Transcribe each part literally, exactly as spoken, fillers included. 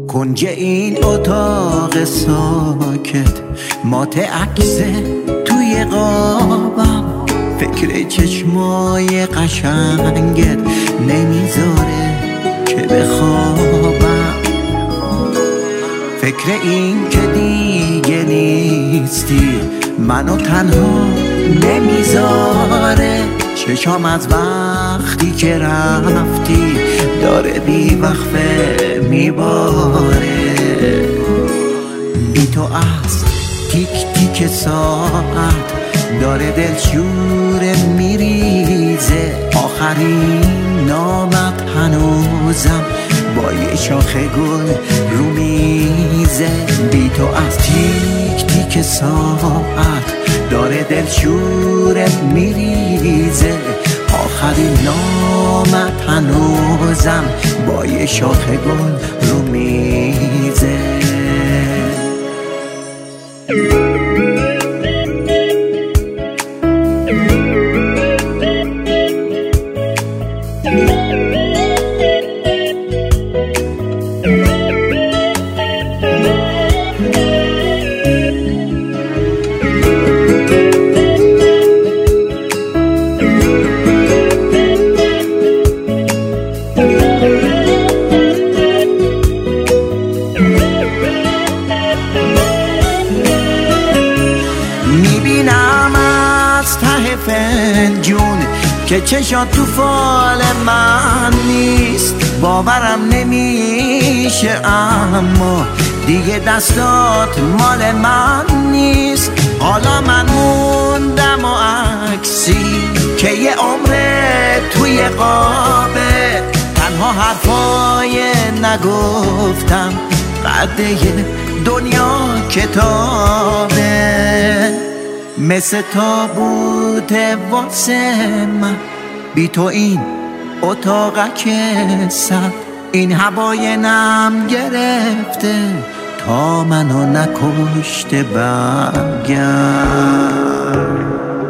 کنج این اتاق ساکت مات عکسه توی قابم، فکر چشمای قشنگت نمیذاره که بخوابم، فکر این که دیگه نیستی منو تنها نمیذاره، چشام از وقتی که رفتی داره بی وقفه میباره، بی تو از تیک تیک ساعت داره دلشوره میریزه، آخرین نامت هنوزم با یه شاخه گل رو میزه، بی تو از تیک تیک ساعت داره دلشوره میریزه، آخرین نامت هنوزم با یه شاخه گل رو میزه. میبینم از ته فنجون که چشات تو فال من نیست، باورم نمیشه اما دیگه دستات مال من نیست، حالا من موندم و عکسی که یه عمره توی قابه، تنها حرفای نگفتم قده دنیا کتابه، مثل تابوت واسه من بی تو این اتاقک سرد، این هوای نم گرفته تا منو نکشته برگرد.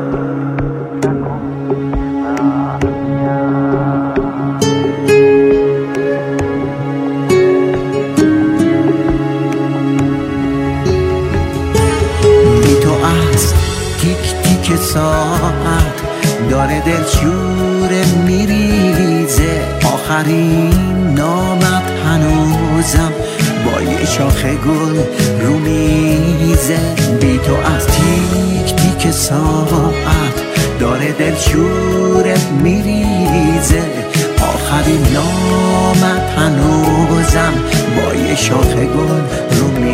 ساعت داره دلشوره میریزه، آخرین نامت هنوزم با یه شاخه گل رو میزه، بی تو از تیک تیک ساعت داره دلشوره میریزه، آخرین نامت هنوزم با یه شاخه گل رو میزه.